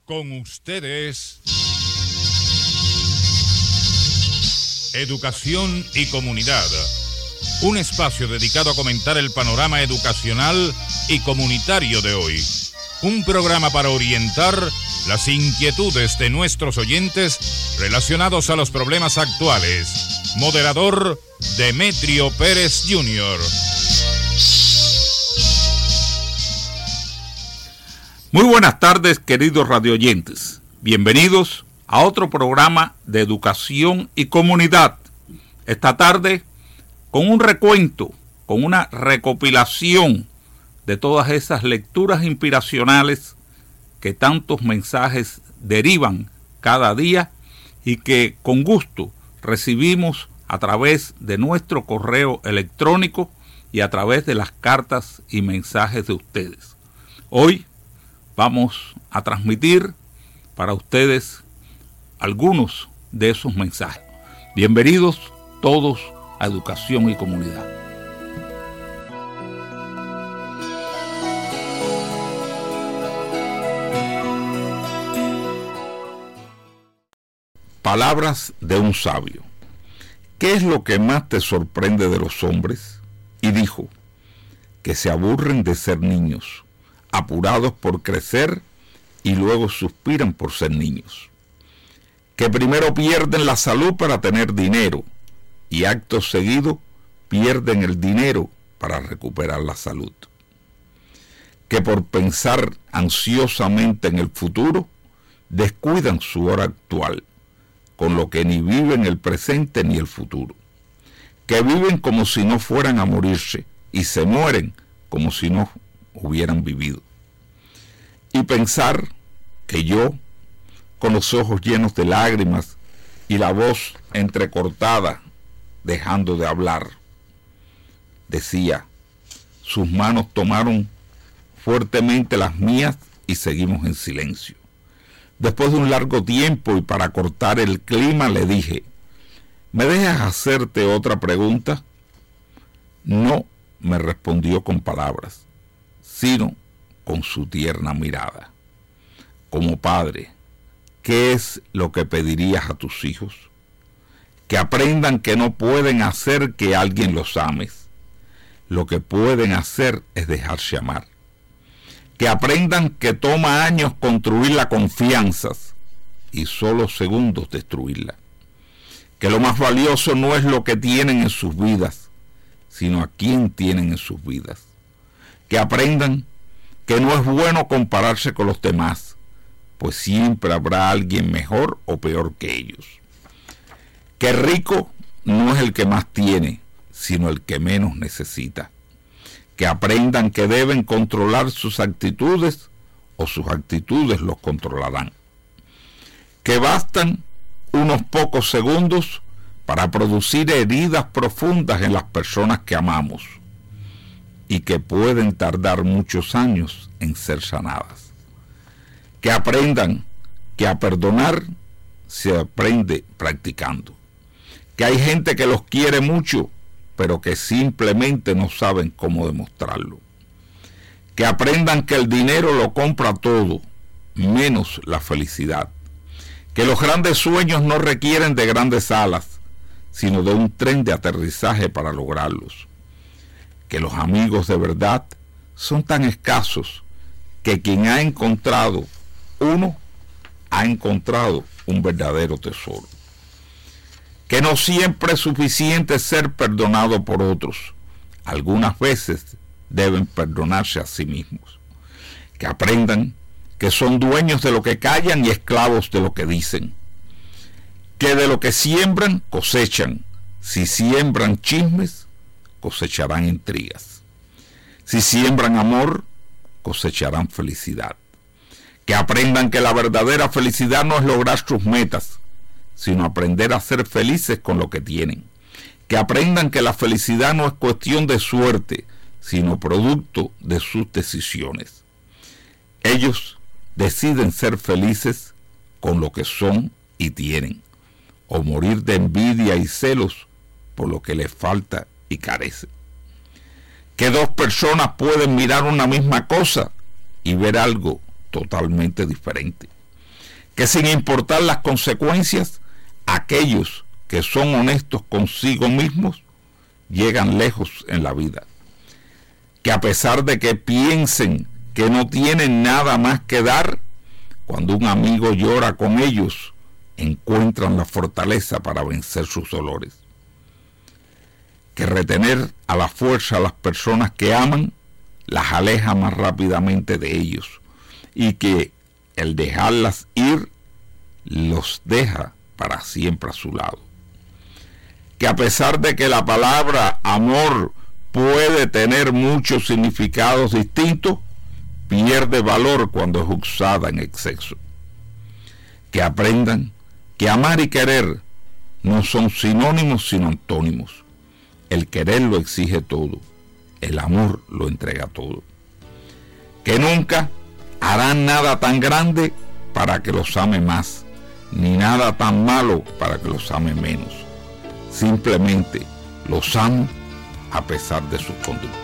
Con ustedes, Educación y Comunidad, un espacio dedicado a comentar el panorama educacional y comunitario de hoy. Un programa para orientar las inquietudes de nuestros oyentes relacionados a los problemas actuales. Moderador, Demetrio Pérez Jr. Muy buenas tardes, queridos radioyentes. Bienvenidos a otro programa de Educación y Comunidad. Esta tarde, con un recuento, con una recopilación de todas esas lecturas inspiracionales que tantos mensajes derivan cada día y que con gusto recibimos a través de nuestro correo electrónico y a través de las cartas y mensajes de ustedes. Hoy vamos a transmitir para ustedes algunos de esos mensajes. Bienvenidos todos a Educación y Comunidad. Palabras de un sabio. ¿Qué es lo que más te sorprende de los hombres? Y dijo, que se aburren de ser niños, apurados por crecer y luego suspiran por ser niños. Que primero pierden la salud para tener dinero y acto seguido pierden el dinero para recuperar la salud. Que por pensar ansiosamente en el futuro descuidan su hora actual, con lo que ni viven el presente ni el futuro. Que viven como si no fueran a morirse y se mueren como si no hubieran vivido. Y pensar que yo, con los ojos llenos de lágrimas y la voz entrecortada, dejando de hablar, decía, sus manos tomaron fuertemente las mías y seguimos en silencio. Después de un largo tiempo y para cortar el clima le dije, ¿me dejas hacerte otra pregunta? No, me respondió con palabras, sino con su tierna mirada. Como padre, ¿qué es lo que pedirías a tus hijos? Que aprendan que no pueden hacer que alguien los ame. Lo que pueden hacer es dejarse amar. Que aprendan que toma años construir la confianza y solo segundos destruirla. Que lo más valioso no es lo que tienen en sus vidas, sino a quién tienen en sus vidas. Que aprendan que no es bueno compararse con los demás, pues siempre habrá alguien mejor o peor que ellos. Que rico no es el que más tiene, sino el que menos necesita. Que aprendan que deben controlar sus actitudes o sus actitudes los controlarán. Que bastan unos pocos segundos para producir heridas profundas en las personas que amamos y que pueden tardar muchos años en ser sanadas. Que aprendan que a perdonar se aprende practicando. Que hay gente que los quiere mucho, pero que simplemente no saben cómo demostrarlo. Que aprendan que el dinero lo compra todo, menos la felicidad. Que los grandes sueños no requieren de grandes alas, sino de un tren de aterrizaje para lograrlos. Que los amigos de verdad son tan escasos que quien ha encontrado uno, ha encontrado un verdadero tesoro. Que no siempre es suficiente ser perdonado por otros. Algunas veces deben perdonarse a sí mismos. Que aprendan que son dueños de lo que callan y esclavos de lo que dicen. Que de lo que siembran, cosechan. Si siembran chismes, cosecharán intrigas. Si siembran amor, cosecharán felicidad. Que aprendan que la verdadera felicidad no es lograr sus metas, sino aprender a ser felices con lo que tienen. Que aprendan que la felicidad no es cuestión de suerte, sino producto de sus decisiones. Ellos deciden ser felices con lo que son y tienen, o morir de envidia y celos por lo que les falta y carece. Que dos personas pueden mirar una misma cosa y ver algo totalmente diferente. que sin importar las consecuencias, aquellos que son honestos consigo mismos llegan lejos en la vida, que a pesar de que piensen que no tienen nada más que dar, cuando un amigo llora con ellos, encuentran la fortaleza para vencer sus dolores, que retener a la fuerza a las personas que aman las aleja más rápidamente de ellos, y que el dejarlas ir los deja para siempre a su lado, que a pesar de que la palabra amor puede tener muchos significados distintos, pierde valor cuando es usada en exceso, que aprendan que amar y querer no son sinónimos sino antónimos. El querer lo exige todo, el amor lo entrega todo, que nunca harán nada tan grande para que los ame más, ni nada tan malo para que los ame menos. Simplemente los amo a pesar de sus conductas.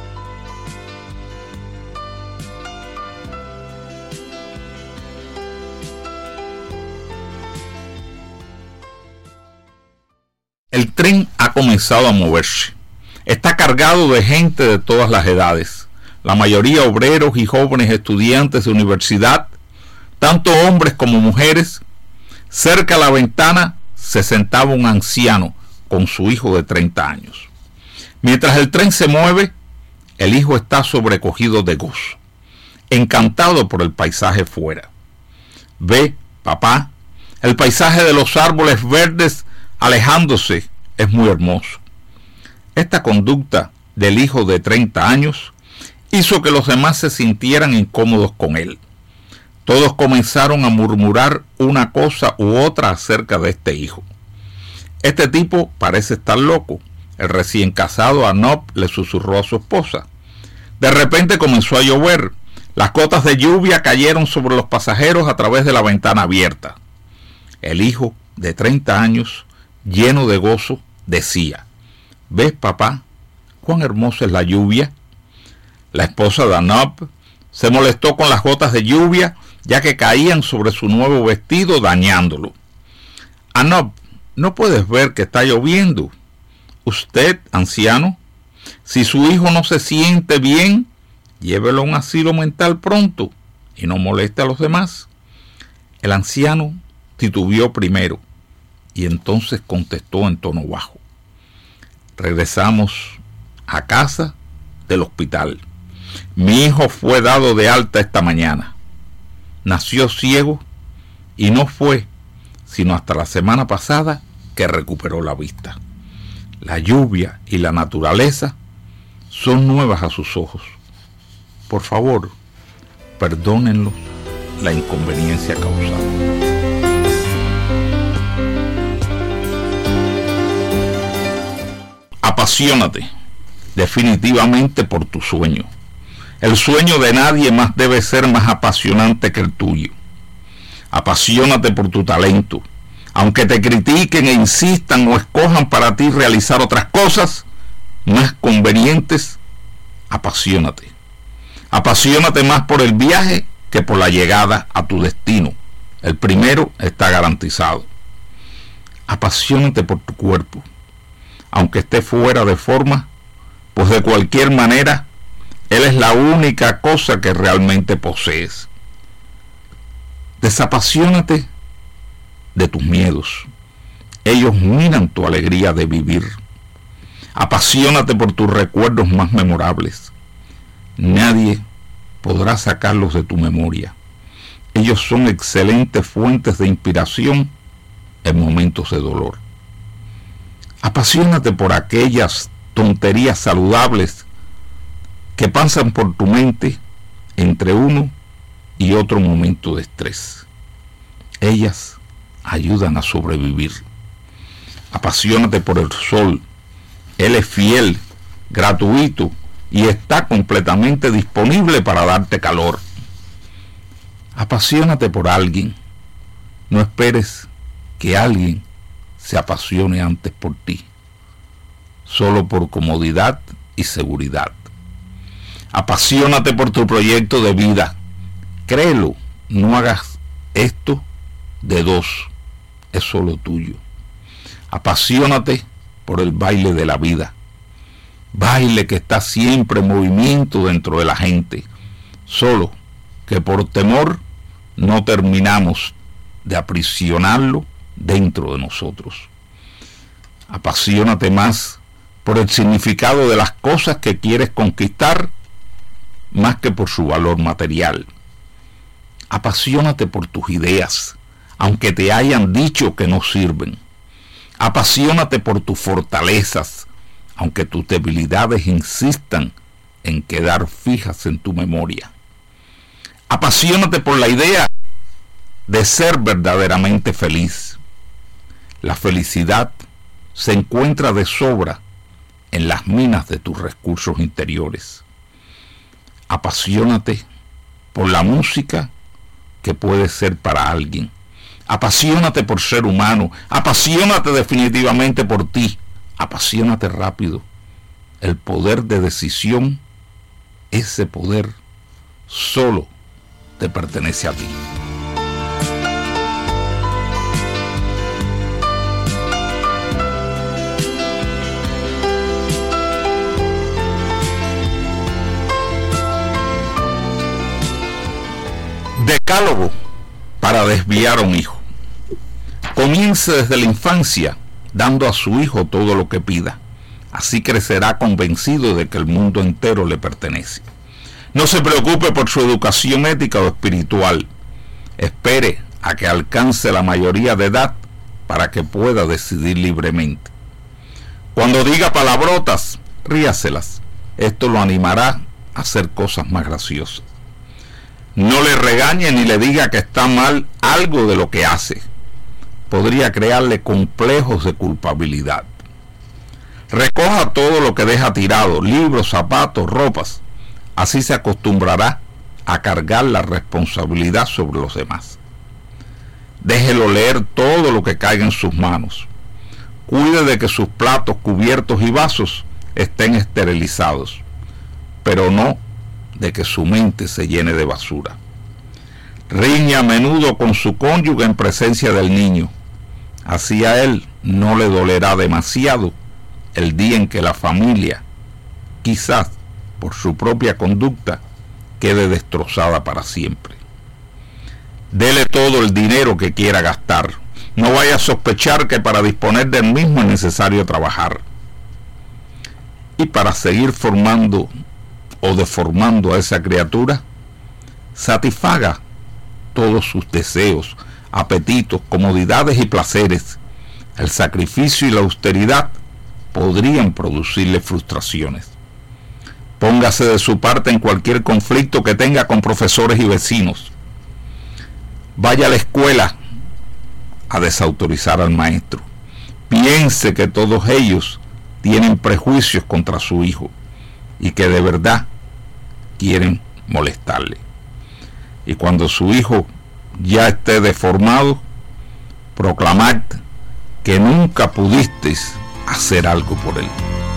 El tren ha comenzado a moverse. Está cargado de gente de todas las edades, la mayoría obreros y jóvenes estudiantes de universidad, tanto hombres como mujeres. Cerca a la ventana se sentaba un anciano con su hijo de 30 años. Mientras el tren se mueve, el hijo está sobrecogido de gozo, encantado por el paisaje fuera. Ve, papá, el paisaje de los árboles verdes alejándose es muy hermoso. Esta conducta del hijo de 30 años hizo que los demás se sintieran incómodos con él. Todos comenzaron a murmurar una cosa u otra acerca de este hijo. Este tipo parece estar loco. El recién casado Arnob le susurró a su esposa. De repente comenzó a llover. Las gotas de lluvia cayeron sobre los pasajeros a través de la ventana abierta. El hijo de 30 años, lleno de gozo, decía: ¿ves, papá, cuán hermosa es la lluvia? La esposa de Arnob se molestó con las gotas de lluvia, ya que caían sobre su nuevo vestido, dañándolo. Arnob, ¿no puedes ver que está lloviendo? Usted, anciano, si su hijo no se siente bien, llévelo a un asilo mental pronto y no moleste a los demás. El anciano titubeó primero y entonces contestó en tono bajo: regresamos a casa del hospital. Mi hijo fue dado de alta esta mañana. Nació ciego y no fue sino hasta la semana pasada que recuperó la vista. La lluvia y la naturaleza son nuevas a sus ojos. Por favor, perdónenlos la inconveniencia causada. Apasionate definitivamente por tu sueño. El sueño de nadie más debe ser más apasionante que el tuyo. Apasionate por tu talento. Aunque te critiquen e insistan o escojan para ti realizar otras cosas más convenientes, apasionate. Apasionate más por el viaje que por la llegada a tu destino. El primero está garantizado. Apasionate por tu cuerpo. Aunque esté fuera de forma, pues de cualquier manera, él es la única cosa que realmente posees. Desapasionate de tus miedos. Ellos minan tu alegría de vivir. Apasionate por tus recuerdos más memorables. Nadie podrá sacarlos de tu memoria. Ellos son excelentes fuentes de inspiración en momentos de dolor. Apasionate por aquellas tonterías saludables que pasan por tu mente entre uno y otro momento de estrés. Ellas ayudan a sobrevivir. Apasionate por el sol. Él es fiel, gratuito y está completamente disponible para darte calor. Apasionate por alguien. No esperes que alguien se apasione antes por ti, solo por comodidad y seguridad. Apasionate por tu proyecto de vida. Créelo, no hagas esto de dos es solo tuyo. Apasionate por el baile de la vida, baile que está siempre en movimiento dentro de la gente, solo que por temor no terminamos de aprisionarlo dentro de nosotros. Apasionate más por el significado de las cosas que quieres conquistar, más que por su valor material. Apasionate por tus ideas, aunque te hayan dicho que no sirven. Apasionate por tus fortalezas, aunque tus debilidades insistan en quedar fijas en tu memoria. Apasionate por la idea de ser verdaderamente feliz. La felicidad se encuentra de sobra en las minas de tus recursos interiores. Apasionate por la música que puede ser para alguien. Apasionate por ser humano. Apasionate definitivamente por ti. Apasionate rápido. El poder de decisión, ese poder solo te pertenece a ti. Decálogo para desviar a un hijo. Comience desde la infancia dando a su hijo todo lo que pida. Así crecerá convencido de que el mundo entero le pertenece. No se preocupe por su educación ética o espiritual. Espere a que alcance la mayoría de edad para que pueda decidir libremente. Cuando diga palabrotas, ríaselas. Esto lo animará a hacer cosas más graciosas. No le regañe ni le diga que está mal algo de lo que hace. Podría crearle complejos de culpabilidad. Recoja todo lo que deja tirado, libros, zapatos, ropas. Así se acostumbrará a cargar la responsabilidad sobre los demás. Déjelo leer todo lo que caiga en sus manos. Cuide de que sus platos, cubiertos y vasos estén esterilizados, pero no de que su mente se llene de basura. Riñe a menudo con su cónyuge en presencia del niño. Así a él no le dolerá demasiado el día en que la familia, quizás por su propia conducta, quede destrozada para siempre. Dele todo el dinero que quiera gastar. No vaya a sospechar que para disponer del mismo es necesario trabajar. Y para seguir formando o deformando a esa criatura, satisfaga todos sus deseos, apetitos, comodidades y placeres. El sacrificio y la austeridad podrían producirle frustraciones. Póngase de su parte en cualquier conflicto que tenga con profesores y vecinos. Vaya a la escuela a desautorizar al maestro. Piense que todos ellos tienen prejuicios contra su hijo y que de verdad quieren molestarle. Y cuando su hijo ya esté deformado, proclamad que nunca pudisteis hacer algo por él.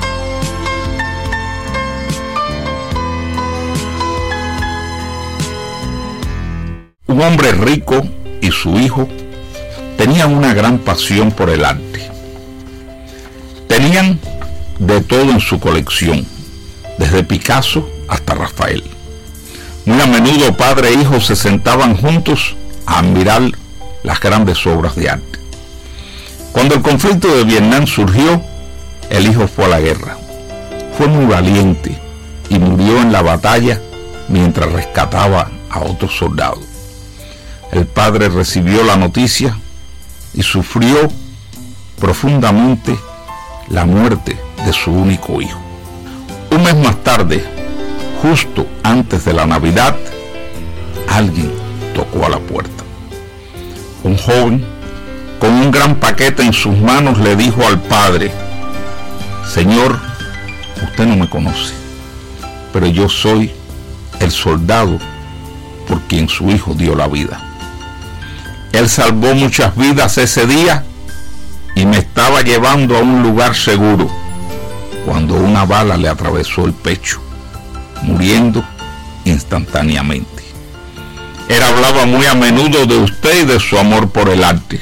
Un hombre rico y su hijo tenían una gran pasión por el arte. Tenían de todo en su colección, desde Picasso hasta Rafael. Muy a menudo padre e hijo se sentaban juntos a admirar las grandes obras de arte. Cuando el conflicto de Vietnam surgió, el hijo fue a la guerra. Fue muy valiente y murió en la batalla mientras rescataba a otros soldados. El padre recibió la noticia y sufrió profundamente la muerte de su único hijo. Un mes más tarde, justo antes de la Navidad, alguien tocó a la puerta. Un joven con un gran paquete en sus manos le dijo al padre: Señor, usted no me conoce, pero yo soy el soldado por quien su hijo dio la vida. Él salvó muchas vidas ese día y me estaba llevando a un lugar seguro cuando una bala le atravesó el pecho, muriendo instantáneamente. Él hablaba muy a menudo de usted y de su amor por el arte.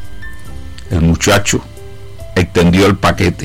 El muchacho extendió el paquete.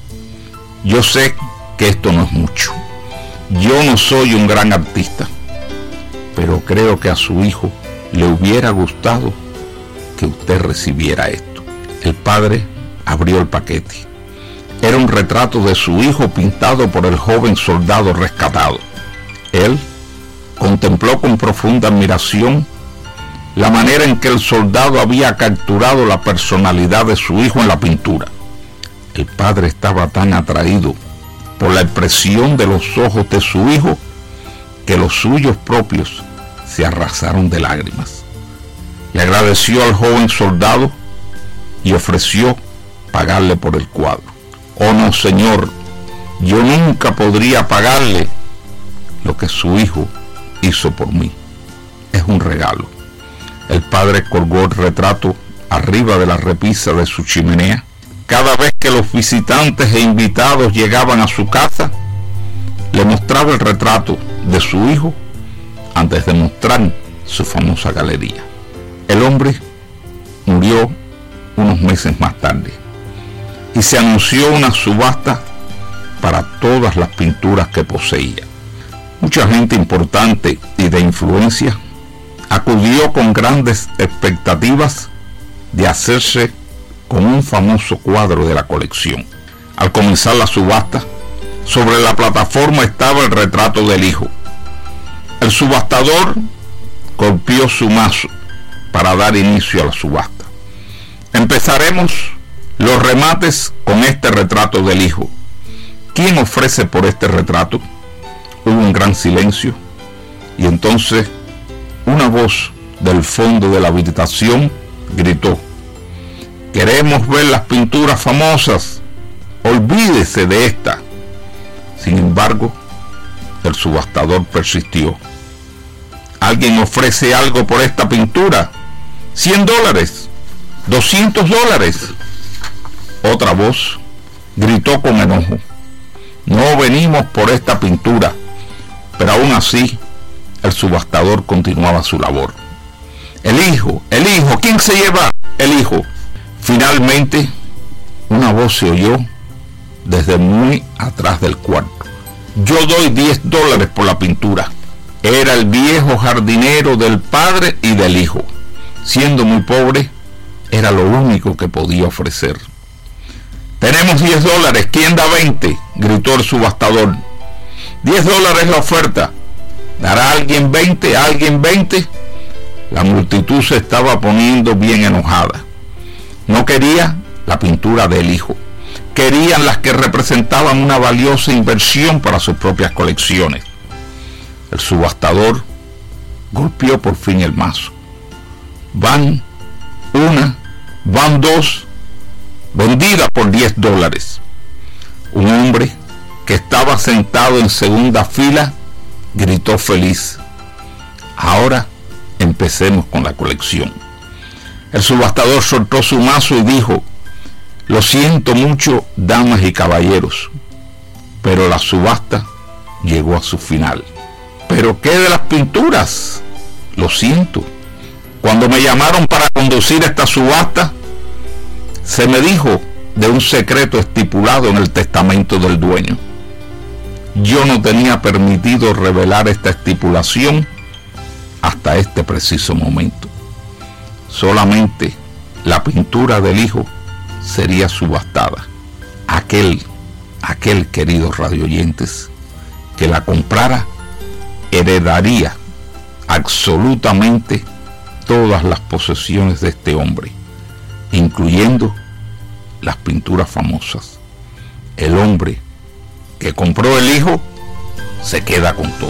Yo sé que esto no es mucho. Yo no soy un gran artista, pero creo que a su hijo le hubiera gustado que usted recibiera esto. El padre abrió el paquete. Era un retrato de su hijo pintado por el joven soldado rescatado. Él contempló con profunda admiración la manera en que el soldado había capturado la personalidad de su hijo en la pintura. El padre estaba tan atraído por la expresión de los ojos de su hijo que los suyos propios se arrasaron de lágrimas. Le agradeció al joven soldado y ofreció pagarle por el cuadro. Oh no, señor, yo nunca podría pagarle lo que su hijo hizo por mí. Es un regalo. El padre colgó el retrato arriba de la repisa de su chimenea. Cada vez que los visitantes e invitados llegaban a su casa, le mostraba el retrato de su hijo antes de mostrar su famosa galería. El hombre murió unos meses más tarde y se anunció una subasta para todas las pinturas que poseía. Mucha gente importante y de influencia acudió con grandes expectativas de hacerse con un famoso cuadro de la colección. Al comenzar la subasta, sobre la plataforma estaba el retrato del hijo. El subastador golpeó su mazo para dar inicio a la subasta. Empezaremos los remates con este retrato del hijo. ¿Quién ofrece por este retrato? Hubo un gran silencio y entonces una voz del fondo de la habitación gritó: queremos ver las pinturas famosas, olvídese de esta. Sin embargo, el subastador persistió. ¿Alguien ofrece algo por esta pintura? $100, $200. Otra voz gritó con enojo: no venimos por esta pintura. Pero aún así, el subastador continuaba su labor. El hijo, ¿quién se lleva? El hijo. Finalmente, una voz se oyó desde muy atrás del cuarto: yo doy $10 por la pintura. Era el viejo jardinero del padre y del hijo. Siendo muy pobre, era lo único que podía ofrecer. Tenemos $10, ¿quién da 20? Gritó el subastador. $10 la oferta. ¿Dará alguien 20? ¿Alguien 20? La multitud se estaba poniendo bien enojada. No quería la pintura del hijo. Querían las que representaban una valiosa inversión para sus propias colecciones. El subastador golpeó por fin el mazo. Van una, van dos, vendida por $10. Un hombre que estaba sentado en segunda fila gritó feliz: ahora empecemos con la colección. El subastador soltó su mazo y dijo: lo siento mucho, damas y caballeros, pero la subasta llegó a su final. ¿Pero qué de las pinturas? Lo siento. Cuando me llamaron para conducir esta subasta, se me dijo de un secreto estipulado en el testamento del dueño. Yo no tenía permitido revelar esta estipulación hasta este preciso momento. Solamente la pintura del hijo sería subastada. Aquel, queridos radioyentes, que la comprara heredaría absolutamente todas las posesiones de este hombre, incluyendo las pinturas famosas. El hombre que compró el hijo se queda con todo.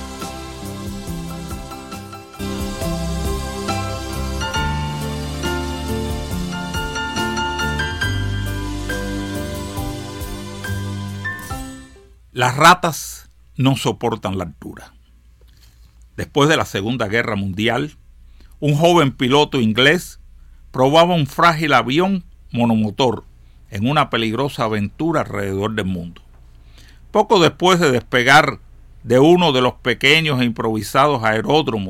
Las ratas no soportan la altura. Después de la Segunda Guerra Mundial, un joven piloto inglés probaba un frágil avión monomotor en una peligrosa aventura alrededor del mundo. Poco después de despegar de uno de los pequeños e improvisados aeródromos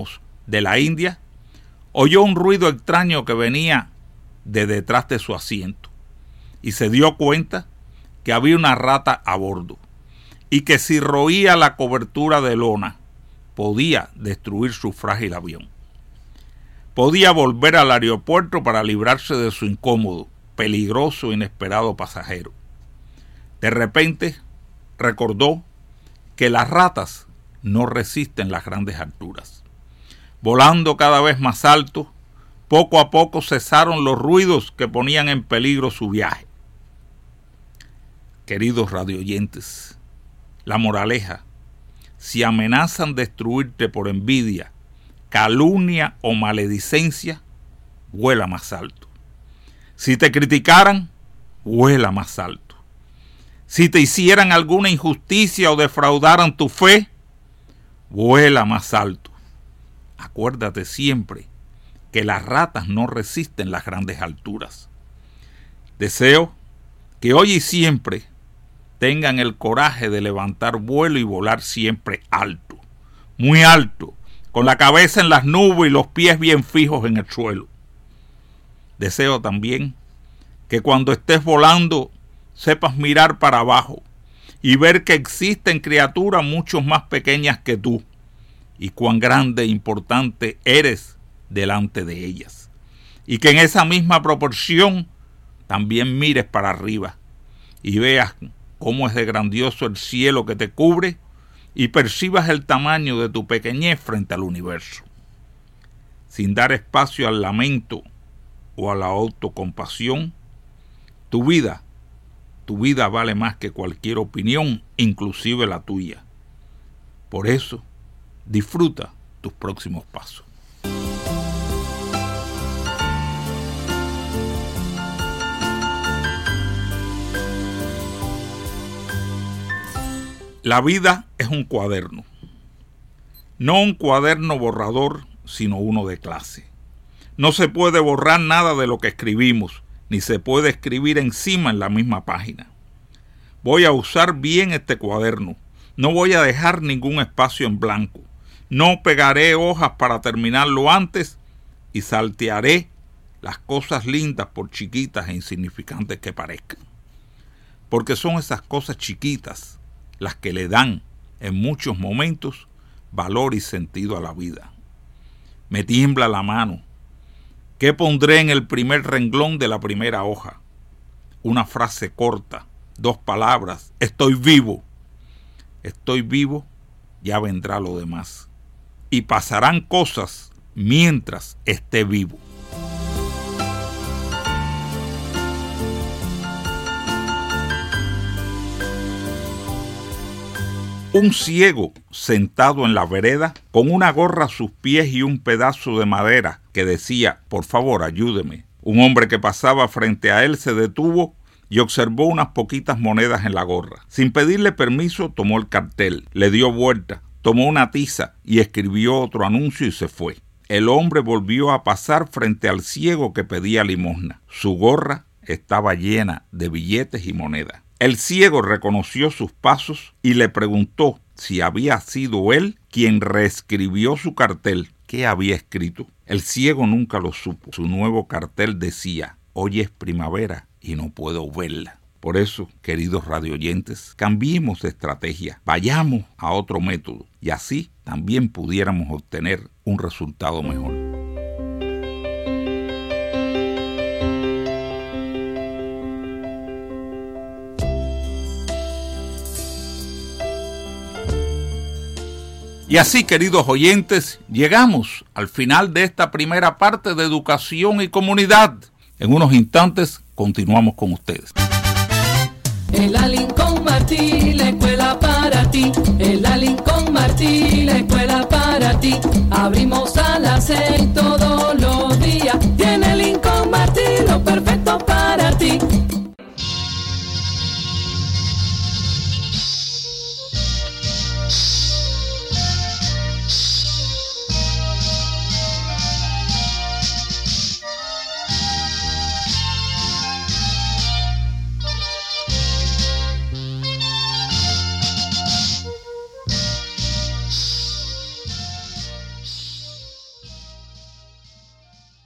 de la India, oyó un ruido extraño que venía de detrás de su asiento y se dio cuenta que había una rata a bordo y que si roía la cobertura de lona podía destruir su frágil avión. Podía volver al aeropuerto para librarse de su incómodo, peligroso e inesperado pasajero. De repente recordó que las ratas no resisten las grandes alturas. Volando cada vez más alto, poco a poco cesaron los ruidos que ponían en peligro su viaje. Queridos radioyentes, la moraleja: si amenazan destruirte por envidia, calumnia o maledicencia, vuela más alto. Si te criticaran, vuela más alto. Si te hicieran alguna injusticia o defraudaran tu fe, vuela más alto. Acuérdate siempre que las ratas no resisten las grandes alturas. Deseo que hoy y siempre tengan el coraje de levantar vuelo y volar siempre alto, muy alto, con la cabeza en las nubes y los pies bien fijos en el suelo. Deseo también que cuando estés volando sepas mirar para abajo y ver que existen criaturas mucho más pequeñas que tú y cuán grande e importante eres delante de ellas. Y que en esa misma proporción también mires para arriba y veas cómo es de grandioso el cielo que te cubre y percibas el tamaño de tu pequeñez frente al universo. Sin dar espacio al lamento o a la autocompasión, tu vida vale más que cualquier opinión, inclusive la tuya. Por eso, disfruta tus próximos pasos. La vida es un cuaderno. No un cuaderno borrador, sino uno de clase. No se puede borrar nada de lo que escribimos, ni se puede escribir encima en la misma página. Voy a usar bien este cuaderno. No voy a dejar ningún espacio en blanco. No pegaré hojas para terminarlo antes y saltearé las cosas lindas por chiquitas e insignificantes que parezcan. Porque son esas cosas chiquitas las que le dan, en muchos momentos, valor y sentido a la vida. Me tiembla la mano. ¿Qué pondré en el primer renglón de la primera hoja? Una frase corta, 2 palabras: estoy vivo. Estoy vivo, ya vendrá lo demás. Y pasarán cosas mientras esté vivo. Un ciego sentado en la vereda, con una gorra a sus pies y un pedazo de madera que decía: por favor, ayúdeme. Un hombre que pasaba frente a él se detuvo y observó unas poquitas monedas en la gorra. Sin pedirle permiso, tomó el cartel, le dio vuelta, tomó una tiza y escribió otro anuncio y se fue. El hombre volvió a pasar frente al ciego que pedía limosna. Su gorra estaba llena de billetes y monedas. El ciego reconoció sus pasos y le preguntó si había sido él quien reescribió su cartel. ¿Qué había escrito? El ciego nunca lo supo. Su nuevo cartel decía: hoy es primavera y no puedo verla. Por eso, queridos radioyentes, cambiemos de estrategia, vayamos a otro método y así también pudiéramos obtener un resultado mejor. Y así, queridos oyentes, llegamos al final de esta primera parte de Educación y Comunidad. En unos instantes continuamos con ustedes. En la Lincoln Martí, la escuela para ti. En la Lincoln Martí, la escuela para ti. Abrimos a las 6 todo